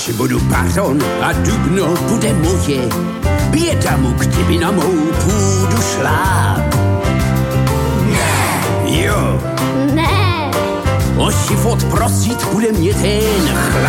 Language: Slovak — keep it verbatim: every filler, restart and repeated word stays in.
Ať budu baron a dubno bude moje, běda mu, kdyby na mou půdu šláp. Ne. Jo. Ne. O život prosit bude mě ten chlap.